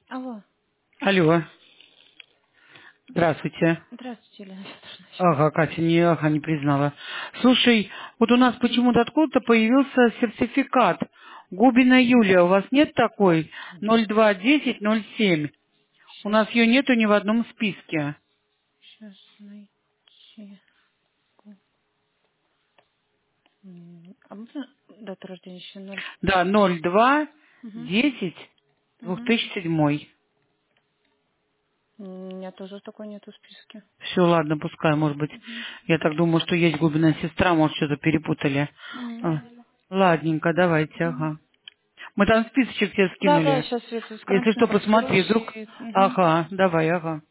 Алло. Алло, здравствуйте. Здравствуйте, Елена Федоровна. Ага, Катя, не признала. Слушай, вот у нас почему-то откуда-то появился сертификат. Губина Юлия, у вас нет такой? 021007. У Сейчас, нас ее нету ни в одном списке. сейчас найти. А можно дату рождения еще ноль? Да, 0210 Угу. 2007. У меня тоже такой нету в списке. Все, ладно, пускай, может быть. Угу. Я так думаю, что есть Губина сестра, может, что-то перепутали. А, ладненько, давайте, ага. Мы там списочек тебе Да, да, скинули. сейчас Света с Если что, карантином посмотри, разберусь вдруг... и... Угу. Ага, давай, ага.